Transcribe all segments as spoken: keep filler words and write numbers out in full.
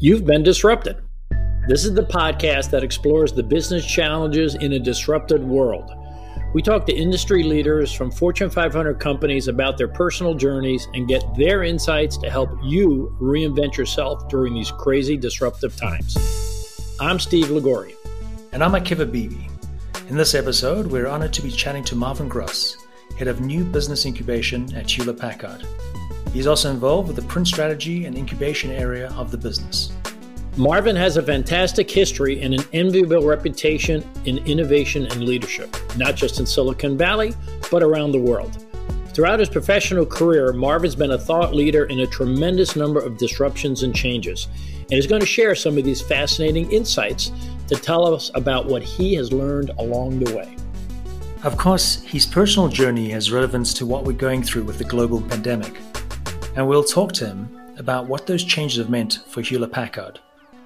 You've been disrupted. This is the podcast that explores the business challenges in a disrupted world. We talk to industry leaders from Fortune five hundred companies about their personal journeys and get their insights to help you reinvent yourself during these crazy disruptive times. I'm Steve Liguori. And I'm Akiva Bibi. In this episode, we're honored to be chatting to Marvin Gross, Head of New Business Incubation at Hewlett Packard. He's also involved with the print strategy and incubation area of the business. Marvin has a fantastic history and an enviable reputation in innovation and leadership, not just in Silicon Valley, but around the world. Throughout his professional career, Marvin's been a thought leader in a tremendous number of disruptions and changes, and is going to share some of these fascinating insights to tell us about what he has learned along the way. Of course, his personal journey has relevance to what we're going through with the global pandemic, and we'll talk to him about what those changes have meant for Hewlett Packard.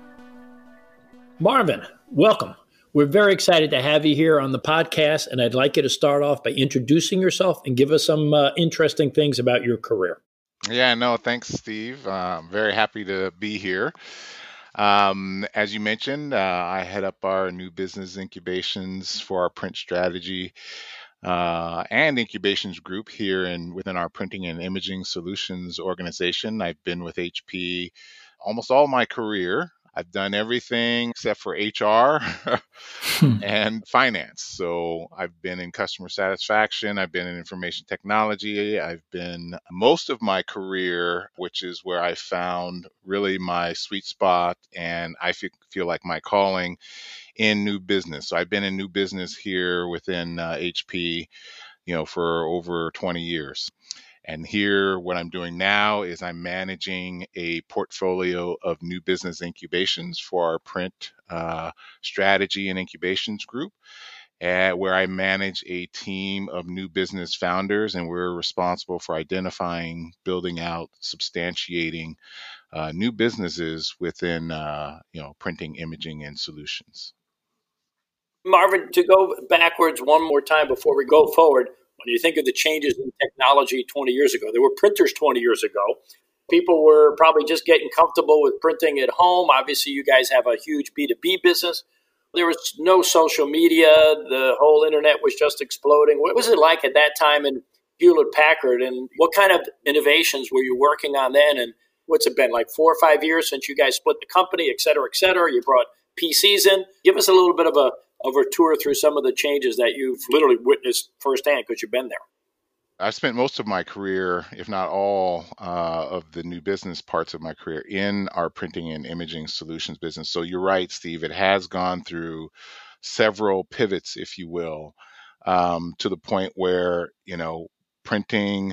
Marvin, welcome. We're very excited to have you here on the podcast, and I'd like you to start off by introducing yourself and give us some uh, interesting things about your career. Yeah, no, thanks, Steve. Uh, I'm very happy to be here. Um, as you mentioned, uh, I head up our new business incubations for our print strategy uh, and incubations group here in within our printing and imaging solutions organization. I've been with H P almost all my career. I've done everything except for H R and finance. So I've been in customer satisfaction. I've been in information technology. I've been most of my career, which is where I found really my sweet spot and I feel, feel like my calling in new business. So I've been in new business here within uh, H P, you know, for over twenty years. And here, what I'm doing now is I'm managing a portfolio of new business incubations for our print uh, strategy and incubations group, uh, where I manage a team of new business founders, and we're responsible for identifying, building out, substantiating uh, new businesses within, uh, you know, printing, imaging, and solutions. Marvin, to go backwards one more time before we go forward, when you think of the changes in technology twenty years ago, there were printers twenty years ago. People were probably just getting comfortable with printing at home. Obviously, you guys have a huge B two B business. There was no social media. The whole internet was just exploding. What was it like at that time in Hewlett Packard? And what kind of innovations were you working on then? And what's it been, like four or five years since you guys split the company, et cetera, et cetera? You brought P Cs in. Give us a little bit of a of a tour through some of the changes that you've literally witnessed firsthand because you've been there. I've spent most of my career, if not all, uh, of the new business parts of my career in our printing and imaging solutions business. So you're right, Steve. It has gone through several pivots, if you will, um, to the point where, you know, printing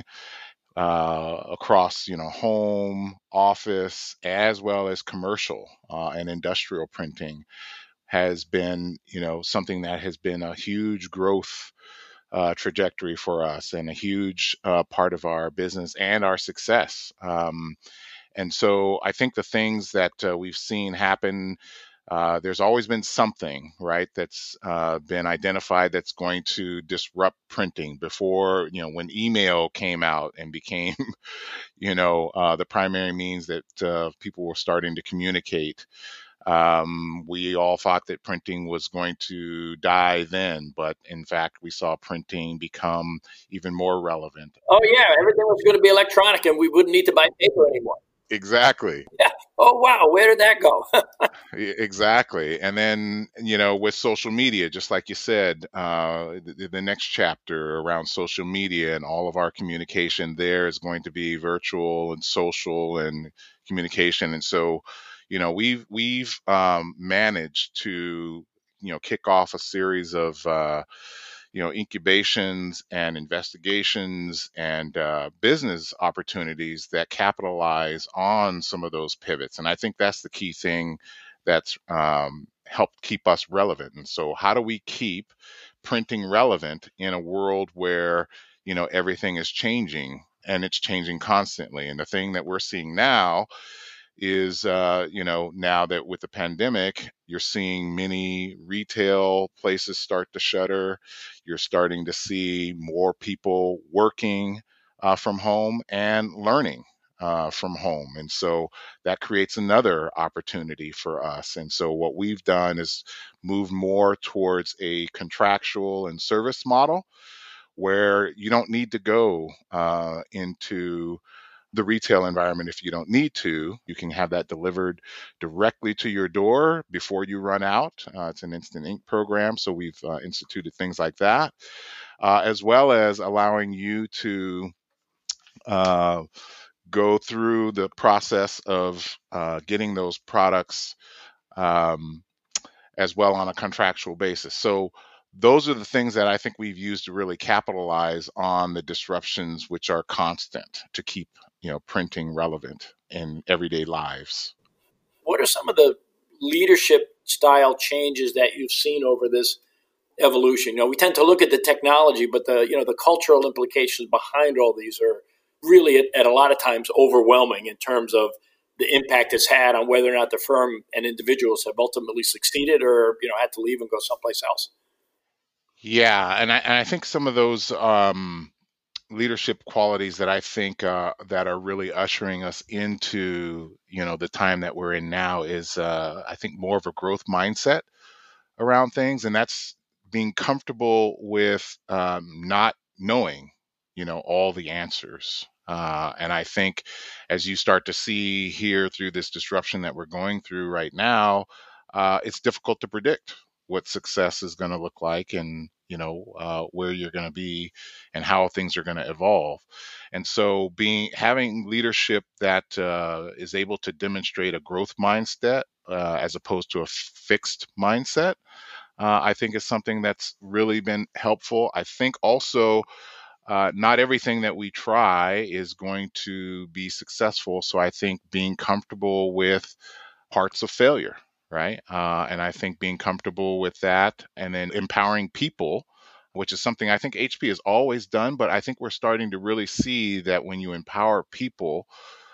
uh, across, you know, home, office, as well as commercial uh, and industrial printing has been, you know, something that has been a huge growth uh, trajectory for us and a huge uh, part of our business and our success. Um, and so I think the things that uh, we've seen happen, uh, there's always been something, right, that's uh, been identified that's going to disrupt printing. Before, you know, when email came out and became, you know, uh, the primary means that uh, people were starting to communicate. Um, we all thought that printing was going to die then, but in fact, we saw printing become even more relevant. Oh, yeah. Everything was going to be electronic and we wouldn't need to buy paper anymore. Exactly. Yeah. Oh, wow. Where did that go? Exactly. And then, you know, with social media, just like you said, uh, the, the next chapter around social media and all of our communication there is going to be virtual and social and communication. And so, you know, we've we've um, managed to, you know, kick off a series of, uh, you know, incubations and investigations and uh, business opportunities that capitalize on some of those pivots. And I think that's the key thing that's um, helped keep us relevant. And so how do we keep printing relevant in a world where, you know, everything is changing and it's changing constantly? And the thing that we're seeing now is, uh, you know, now that with the pandemic, you're seeing many retail places start to shutter. You're starting to see more people working uh, from home and learning uh, from home. And so that creates another opportunity for us. And so what we've done is move more towards a contractual and service model where you don't need to go uh, into the retail environment if you don't need to. You can have that delivered directly to your door before you run out. Uh, it's an instant ink program, so we've uh, instituted things like that, uh, as well as allowing you to uh, go through the process of uh, getting those products um, as well on a contractual basis. So those are the things that I think we've used to really capitalize on the disruptions which are constant to keep, you know, printing relevant in everyday lives. What are some of the leadership style changes that you've seen over this evolution? You know, we tend to look at the technology, but the, you know, the cultural implications behind all these are really at, at a lot of times overwhelming in terms of the impact it's had on whether or not the firm and individuals have ultimately succeeded or, you know, had to leave and go someplace else. Yeah, and I, and I think some of those um, leadership qualities that I think uh, that are really ushering us into, you know, the time that we're in now is, uh, I think, more of a growth mindset around things, and that's being comfortable with um, not knowing, you know, all the answers. Uh, and I think as you start to see here through this disruption that we're going through right now, uh, it's difficult to predict what success is going to look like, and you know uh, where you're going to be, and how things are going to evolve. And so, being having leadership that uh, is able to demonstrate a growth mindset uh, as opposed to a fixed mindset, uh, I think is something that's really been helpful. I think also uh, not everything that we try is going to be successful. So I think being comfortable with parts of failure, right? Uh, and I think being comfortable with that, and then empowering people, which is something I think H P has always done, but I think we're starting to really see that when you empower people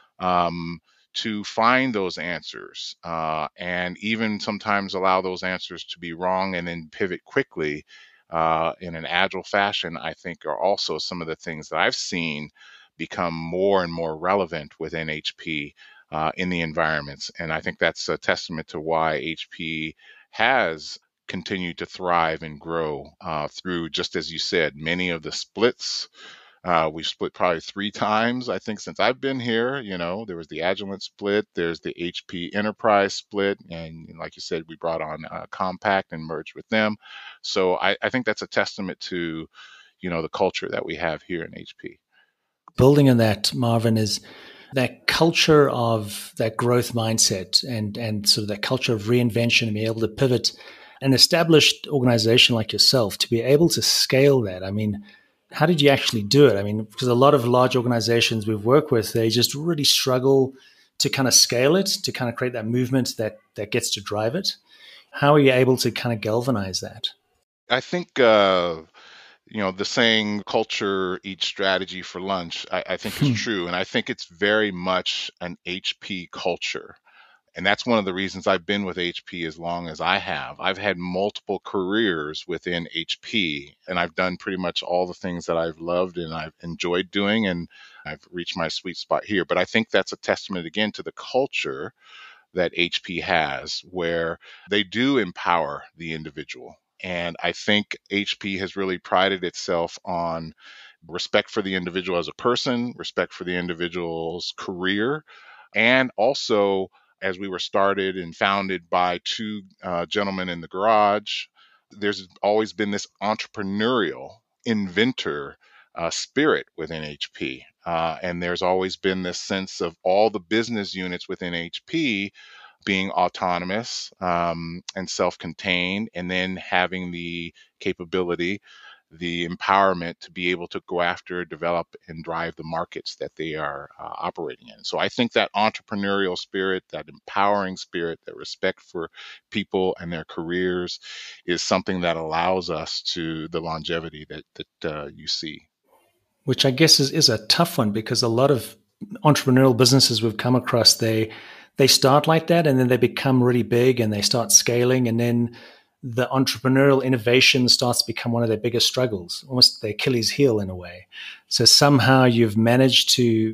um, to find those answers, uh, and even sometimes allow those answers to be wrong and then pivot quickly uh, in an agile fashion, I think are also some of the things that I've seen become more and more relevant within H P uh, in the environments. And I think that's a testament to why H P has continued to thrive and grow uh, through, just as you said, many of the splits. Uh, we've split probably three times, I think, since I've been here. You know, there was the Agilent split, there's the H P Enterprise split, and like you said, we brought on uh, Compaq and merged with them. So I, I think that's a testament to, you know, the culture that we have here in H P. Building on that, Marvin, is that culture of that growth mindset and and sort of that culture of reinvention and being able to pivot. An established organization like yourself to be able to scale that. I mean, how did you actually do it? I mean, because a lot of large organizations we've worked with, they just really struggle to kind of scale it, to kind of create that movement that that gets to drive it. How are you able to kind of galvanize that? I think, uh, you know, the saying culture eats strategy for lunch, I, I think is true. And I think it's very much an H P culture. And that's one of the reasons I've been with H P as long as I have. I've had multiple careers within H P, and I've done pretty much all the things that I've loved and I've enjoyed doing, and I've reached my sweet spot here. But I think that's a testament, again, to the culture that H P has, where they do empower the individual. And I think H P has really prided itself on respect for the individual as a person, respect for the individual's career, and also, as we were started and founded by two uh, gentlemen in the garage, there's always been this entrepreneurial inventor uh, spirit within H P. Uh, and there's always been this sense of all the business units within H P being autonomous um, and self-contained, and then having the capability, the empowerment to be able to go after, develop, and drive the markets that they are uh, operating in. So I think that entrepreneurial spirit, that empowering spirit, that respect for people and their careers is something that allows us to the longevity that, that uh, you see. Which I guess is, is a tough one, because a lot of entrepreneurial businesses we've come across, they they start like that and then they become really big and they start scaling, and then the entrepreneurial innovation starts to become one of their biggest struggles, almost their Achilles heel in a way. So somehow you've managed to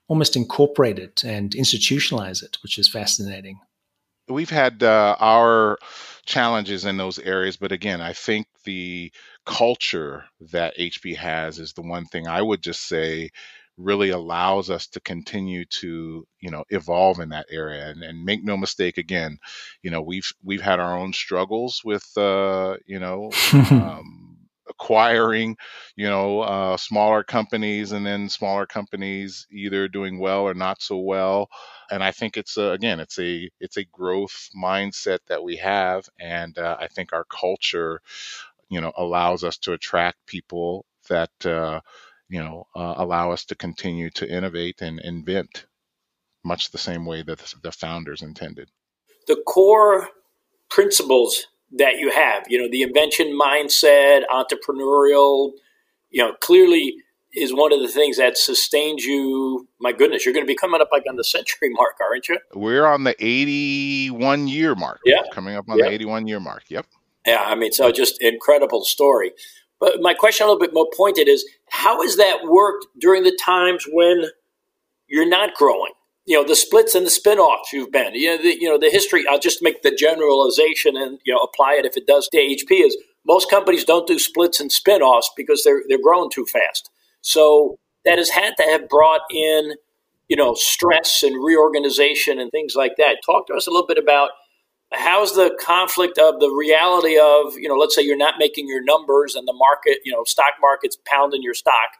almost incorporate it and institutionalize it, which is fascinating. We've had uh, our challenges in those areas, but again, I think the culture that H P has is the one thing I would just say really allows us to continue to, you know, evolve in that area. And, and make no mistake, again, you know, we've we've had our own struggles with, uh, you know, um, acquiring, you know, uh, smaller companies, and then smaller companies either doing well or not so well. And I think it's a, again, it's a it's a growth mindset that we have, and uh, I think our culture, you know, allows us to attract people that uh, you know uh, allow us to continue to innovate and invent, much the same way that the, the founders intended. The core principles that you have, you know, the invention mindset, entrepreneurial, you know, clearly is one of the things that sustains you. My goodness, you're going to be coming up like on the century mark, aren't you? We're on the eighty-one year mark. Yeah. Coming up on yeah. the eighty-one year mark. Yep. Yeah, I mean, so just incredible story. But my question, a little bit more pointed, is how has that worked during the times when you're not growing? You know, the splits and the spinoffs you've been. You know, the, you know, the history. I'll just make the generalization and, you know, apply it if it does to H P. Is most companies don't do splits and spinoffs because they're they're growing too fast. So that has had to have brought in, you know, stress and reorganization and things like that. Talk to us a little bit about how's the conflict of the reality of, you know, let's say you're not making your numbers and the market, you know, stock market's pounding your stock.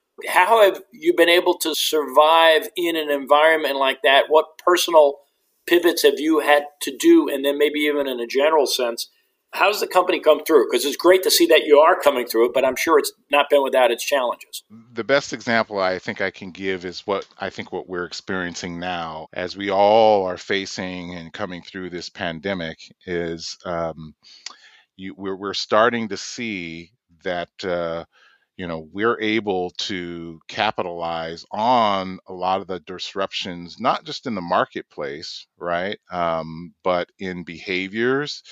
How have you been able to survive in an environment like that? What personal pivots have you had to do? And then maybe even in a general sense, how does the company come through? Because it's great to see that you are coming through it, but I'm sure it's not been without its challenges. The best example I think I can give is what I think what we're experiencing now, as we all are facing and coming through this pandemic, is um, you, we're, we're starting to see that uh, you know, we're able to capitalize on a lot of the disruptions, not just in the marketplace, right, um, but in behaviors,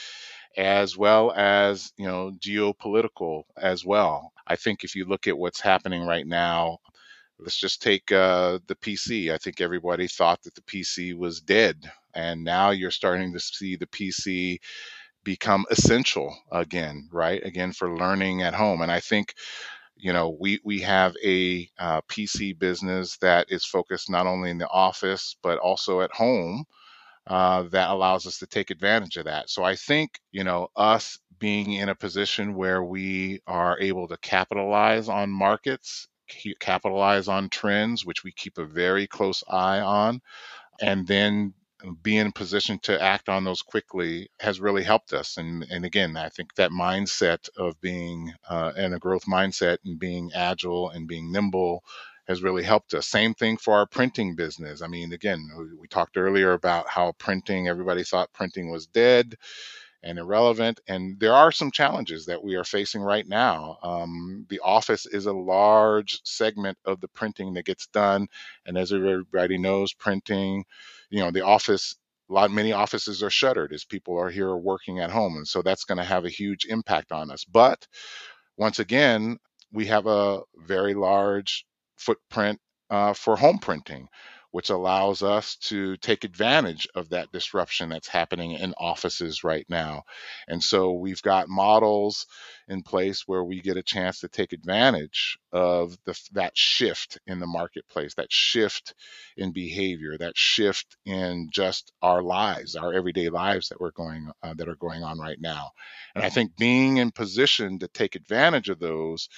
as well as, you know, geopolitical as well. I think if you look at what's happening right now, let's just take uh, the P C. I think everybody thought that the P C was dead, and now you're starting to see the P C become essential again, right? Again, for learning at home. And I think, you know, we we have a uh, P C business that is focused not only in the office but also at home, uh, that allows us to take advantage of that. So I think, you know, us being in a position where we are able to capitalize on markets, capitalize on trends, which we keep a very close eye on, and then be in a position to act on those quickly has really helped us. And and again, I think that mindset of being uh, in a growth mindset and being agile and being nimble has really helped us. Same thing for our printing business. I mean, again, we, we talked earlier about how printing, everybody thought printing was dead and irrelevant. And there are some challenges that we are facing right now. Um, the office is a large segment of the printing that gets done. And as everybody knows, printing, you know, the office, a lot, many offices are shuttered as people are here working at home. And so that's going to have a huge impact on us. But once again, we have a very large footprint uh, for home printing, which allows us to take advantage of that disruption that's happening in offices right now. And so we've got models in place where we get a chance to take advantage of the, that shift in the marketplace, that shift in behavior, that shift in just our lives, our everyday lives that we're going uh, that are going on right now. And I think being in position to take advantage of those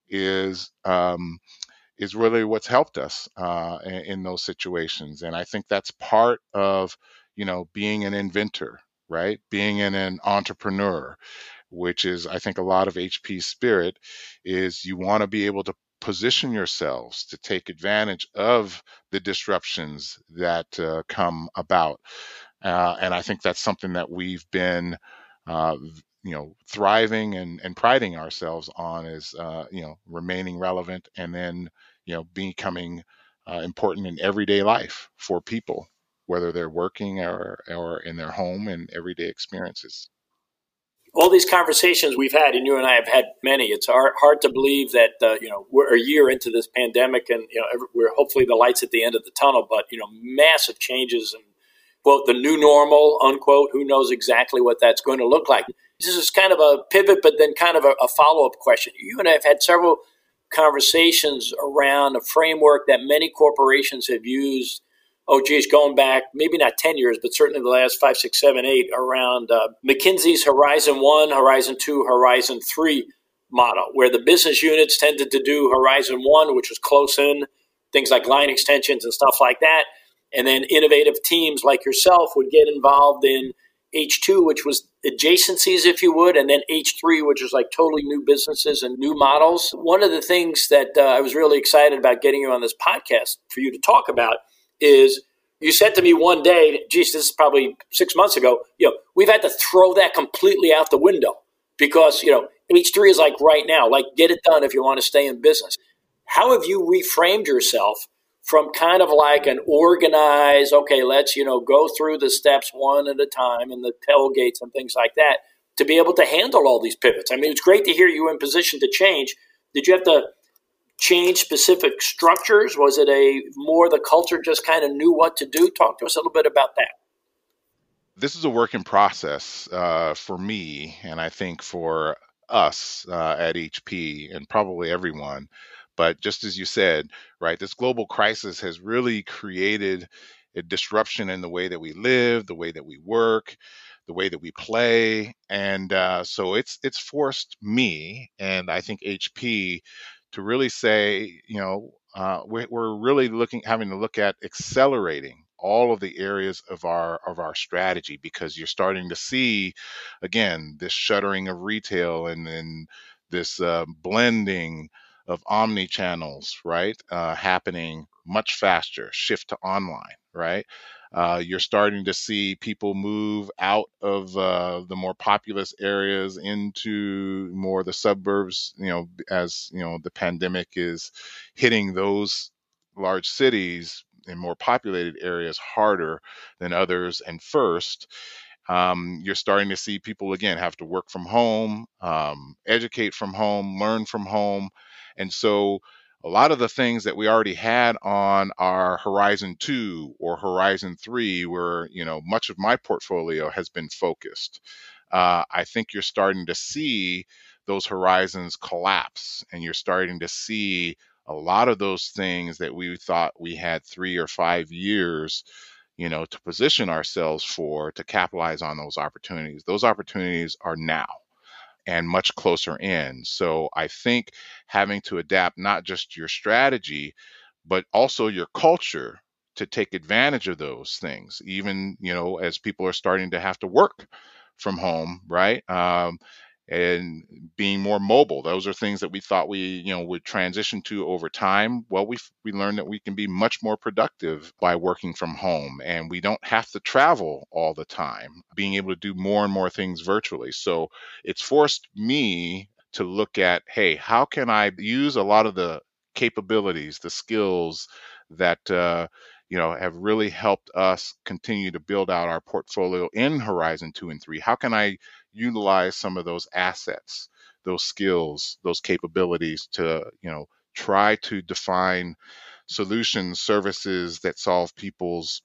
is um, is really what's helped us uh, in, in those situations. And I think that's part of, you know, being an inventor, right? Being an, an entrepreneur, which is, I think, a lot of H P's spirit, is you want to be able to position yourselves to take advantage of the disruptions that uh, come about. Uh, and I think that's something that we've been uh, you know, thriving and, and priding ourselves on, is, uh, you know, remaining relevant, and then, you know, becoming uh, important in everyday life for people, whether they're working or, or in their home and everyday experiences. All these conversations we've had, and you and I have had many, it's hard, hard to believe that, uh, you know, we're a year into this pandemic and, you know, every, we're hopefully the light's at the end of the tunnel, but, you know, massive changes and, quote, the new normal, unquote, who knows exactly what that's going to look like. This is kind of a pivot, but then kind of a, a follow-up question. You and I have had several conversations around a framework that many corporations have used, oh, geez, going back, maybe not ten years, but certainly the last five, six, seven, eight, around uh, McKinsey's Horizon one, Horizon two, Horizon three model, where the business units tended to do Horizon one, which was close in, things like line extensions and stuff like that. And then innovative teams like yourself would get involved in H two, which was adjacencies, if you would, and then H three, which was like totally new businesses and new models. One of the things that uh, I was really excited about getting you on this podcast for you to talk about is you said to me one day, geez, this is probably six months ago, you know, we've had to throw that completely out the window because, you know, H three is like right now, like get it done if you want to stay in business. How have you reframed yourself from kind of like an organized, okay, let's, you know, go through the steps one at a time and the tailgates and things like that to be able to handle all these pivots? I mean, it's great to hear you in position to change. Did you have to change specific structures? Was it a more the culture just kind of knew what to do? Talk to us a little bit about that. This is a work in process uh, for me, and I think for us uh, at H P and probably everyone. But just as you said, right, this global crisis has really created a disruption in the way that we live, the way that we work, the way that we play. And uh, so it's it's forced me and I think H P to really say, you know, uh, we're, we're really looking, having to look at accelerating all of the areas of our of our strategy, because you're starting to see, again, this shuttering of retail and then this uh, blending of omni channels, right, uh, happening much faster, shift to online, right? Uh, you're starting to see people move out of uh, the more populous areas into more the suburbs, you know, as, you know, the pandemic is hitting those large cities in more populated areas harder than others and first. Um, you're starting to see people, again, have to work from home, um, educate from home, learn from home. And so a lot of the things that we already had on our Horizon two or Horizon three, where, you know, much of my portfolio has been focused. Uh, I think you're starting to see those horizons collapse, and you're starting to see a lot of those things that we thought we had three or five years, you know, to position ourselves for, to capitalize on those opportunities. Those opportunities are now and much closer in. So I think having to adapt not just your strategy, but also your culture to take advantage of those things, even, you know, as people are starting to have to work from home, right? Um, and being more mobile. Those are things that we thought we, you know, would transition to over time. Well, we we learned that we can be much more productive by working from home, and we don't have to travel all the time, being able to do more and more things virtually. So it's forced me to look at, hey, how can I use a lot of the capabilities, the skills that uh, you know, have really helped us continue to build out our portfolio in Horizon two and three. How can I utilize some of those assets, those skills, those capabilities to, you know, try to define solutions, services that solve people's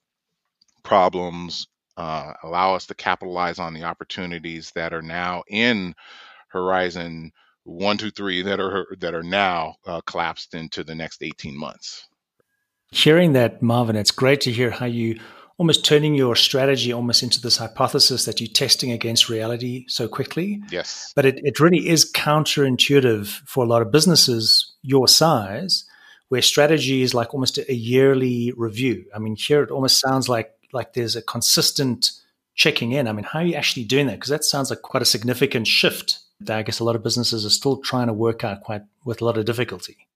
problems, uh, allow us to capitalize on the opportunities that are now in Horizon one, two, three that are that are now uh, collapsed into the next eighteen months. Hearing that, Marvin, it's great to hear how you almost turning your strategy almost into this hypothesis that you're testing against reality so quickly. Yes. But it, it really is counterintuitive for a lot of businesses your size, where strategy is like almost a yearly review. I mean, here it almost sounds like like there's a consistent checking in. I mean, how are you actually doing that? Because that sounds like quite a significant shift that I guess a lot of businesses are still trying to work out quite with a lot of difficulty.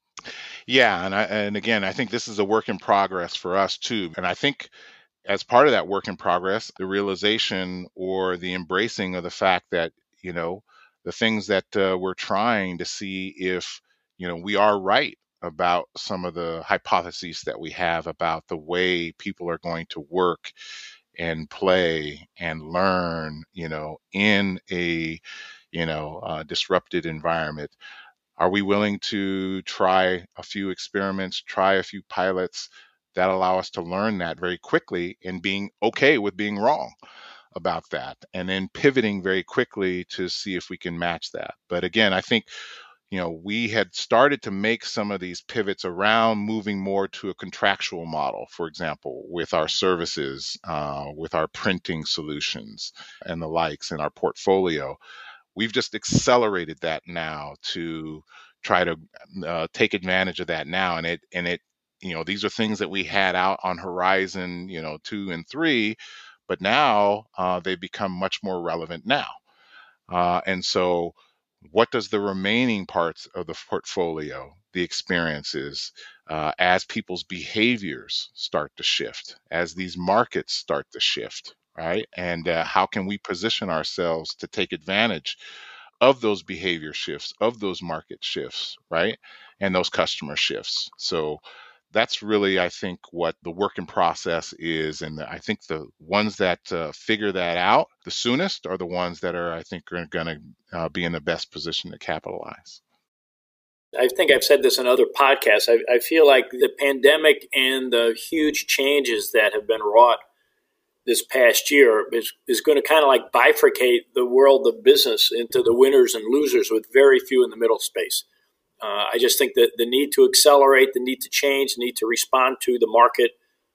Yeah, and I, and again, I think this is a work in progress for us too. And I think as part of that work in progress, the realization or the embracing of the fact that, you know, the things that uh, we're trying to see if, you know, we are right about some of the hypotheses that we have about the way people are going to work and play and learn, you know, in a, you know, uh, disrupted environment? Are we willing to try a few experiments, try a few pilots that allow us to learn that very quickly and being okay with being wrong about that, and then pivoting very quickly to see if we can match that? But again, I think, you know, we had started to make some of these pivots around moving more to a contractual model, for example, with our services, uh, with our printing solutions and the likes in our portfolio. We've just accelerated that now to try to uh, take advantage of that now. And it, and it, you know, these are things that we had out on horizon, you know, two and three, but now uh, they become much more relevant now. Uh, and so what does the remaining parts of the portfolio, the experiences, uh, as people's behaviors start to shift, as these markets start to shift, right? And uh, how can we position ourselves to take advantage of those behavior shifts, of those market shifts, right? And those customer shifts. So that's really, I think, what the work in process is. And I think the ones that uh, figure that out the soonest are the ones that are, I think, are going to uh, be in the best position to capitalize. I think I've said this in other podcasts. I, I feel like the pandemic and the huge changes that have been wrought this past year is, is going to kind of like bifurcate the world of business into the winners and losers with very few in the middle space. Uh, I just think that the need to accelerate, the need to change, the need to respond to the market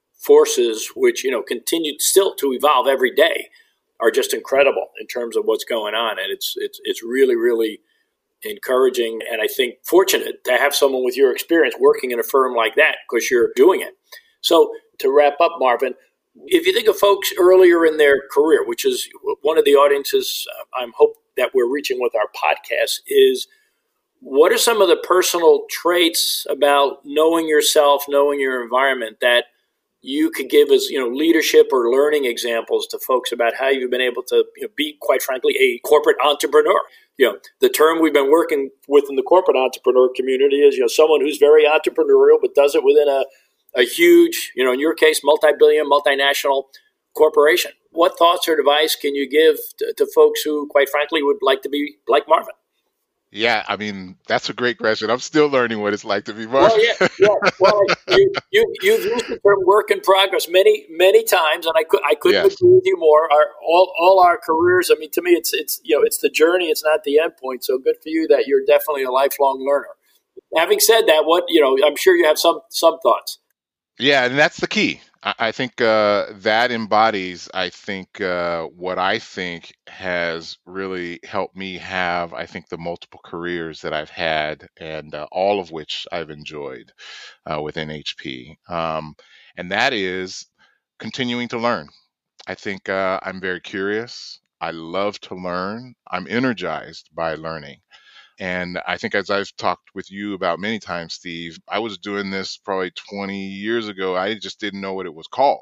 forces, which, you know, continue still to evolve every day, are just incredible in terms of what's going on. And it's it's it's really, really encouraging. And I think fortunate to have someone with your experience working in a firm like that, because you're doing it. So to wrap up, Marvin, if you think of folks earlier in their career, which is one of the audiences uh, I'm hope that we're reaching with our podcast, is what are some of the personal traits about knowing yourself, knowing your environment that you could give as, you know, leadership or learning examples to folks about how you've been able to, you know, be, quite frankly, a corporate entrepreneur? You know, the term we've been working with in the corporate entrepreneur community is, you know, someone who's very entrepreneurial, but does it within a, a huge, you know, in your case, multi-billion, multinational corporation. What thoughts or advice can you give to, to folks who, quite frankly, would like to be like Marvin? Yeah, I mean, that's a great question. I'm still learning what it's like to be Marvin. Well, yeah, yeah. Well, you, you, you've used the term work in progress many, many times, and I, could, I couldn't yes. agree with you more. Our, all, all our careers, I mean, to me, it's, it's, you know, it's the journey. It's not the end point. So good for you that you're definitely a lifelong learner. Having said that, what, you know, I'm sure you have some, some thoughts. Yeah, and that's the key. I think uh, that embodies, I think, uh, what I think has really helped me have, I think, the multiple careers that I've had, and uh, all of which I've enjoyed uh, within H P. Um, and that is continuing to learn. I think uh, I'm very curious. I love to learn. I'm energized by learning. And I think, as I've talked with you about many times, Steve, I was doing this probably twenty years ago. I just didn't know what it was called,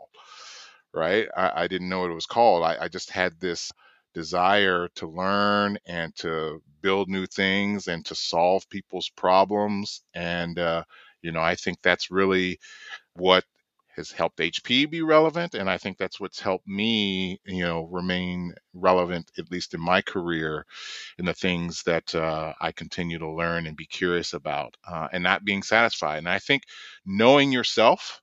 right? I, I didn't know what it was called. I, I just had this desire to learn and to build new things and to solve people's problems. And, uh, you know, I think that's really what has helped H P be relevant. And I think that's what's helped me, you know, remain relevant, at least in my career, in the things that uh, I continue to learn and be curious about, uh, and not being satisfied. And I think knowing yourself,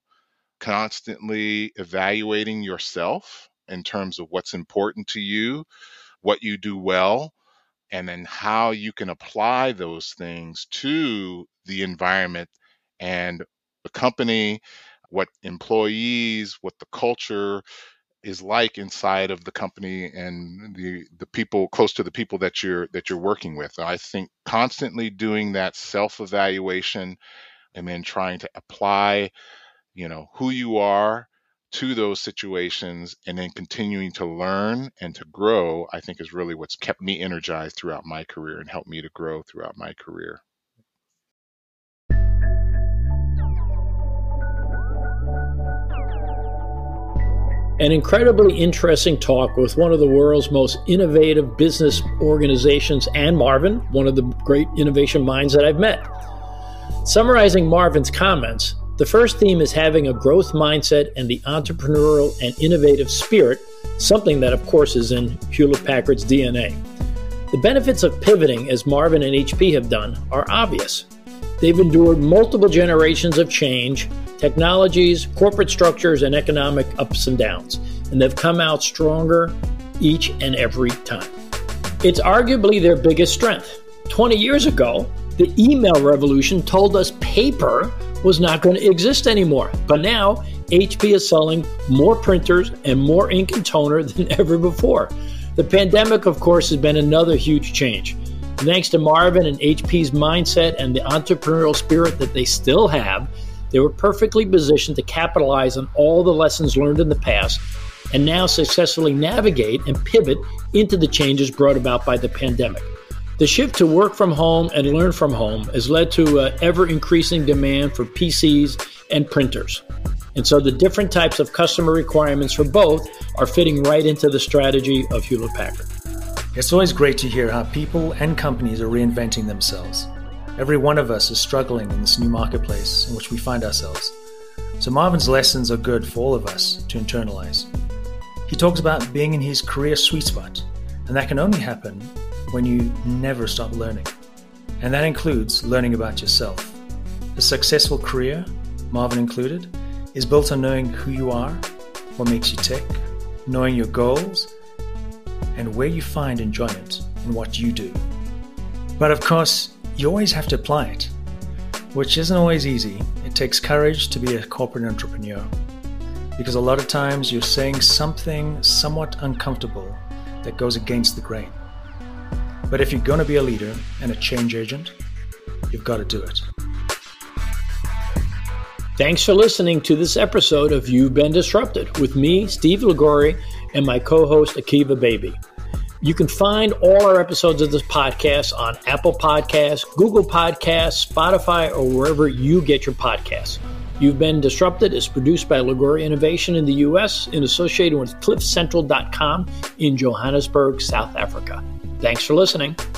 constantly evaluating yourself in terms of what's important to you, what you do well, and then how you can apply those things to the environment and the company, what employees, what the culture is like inside of the company, and the the people close to the people that you're that you're working with. I think constantly doing that self-evaluation and then trying to apply, you know, who you are to those situations, and then continuing to learn and to grow, I think is really what's kept me energized throughout my career and helped me to grow throughout my career. An incredibly interesting talk with one of the world's most innovative business organizations, and Marvin, one of the great innovation minds that I've met. Summarizing Marvin's comments, The first theme is having a growth mindset and the entrepreneurial and innovative spirit, something that, of course, is in Hewlett-Packard's D N A. The benefits of pivoting, as Marvin and H P have done, are obvious. They've endured multiple generations of change, technologies, corporate structures, and economic ups and downs, and they've come out stronger each and every time. It's arguably their biggest strength. twenty years ago, the email revolution told us paper was not going to exist anymore. But now, H P is selling more printers and more ink and toner than ever before. The pandemic, of course, has been another huge change. Thanks to Marvin and H P's mindset and the entrepreneurial spirit that they still have, they were perfectly positioned to capitalize on all the lessons learned in the past and now successfully navigate and pivot into the changes brought about by the pandemic. The shift to work from home and learn from home has led to an ever-increasing demand for P Cs and printers. And so the different types of customer requirements for both are fitting right into the strategy of Hewlett-Packard. It's always great to hear how people and companies are reinventing themselves. Every one of us is struggling in this new marketplace in which we find ourselves. So Marvin's lessons are good for all of us to internalize. He talks about being in his career sweet spot, and that can only happen when you never stop learning. And that includes learning about yourself. A successful career, Marvin included, is built on knowing who you are, what makes you tick, knowing your goals, and where you find enjoyment in what you do. But of course, you always have to apply it, which isn't always easy. It takes courage to be a corporate entrepreneur, because a lot of times you're saying something somewhat uncomfortable that goes against the grain. But if you're going to be a leader and a change agent, you've got to do it. Thanks for listening to this episode of You've Been Disrupted with me, Steve Liguori, and my co-host, Akiva Baby. You can find all our episodes of this podcast on Apple Podcasts, Google Podcasts, Spotify, or wherever you get your podcasts. You've Been Disrupted is produced by Liguori Innovation in the U S in association with cliff central dot com in Johannesburg, South Africa. Thanks for listening.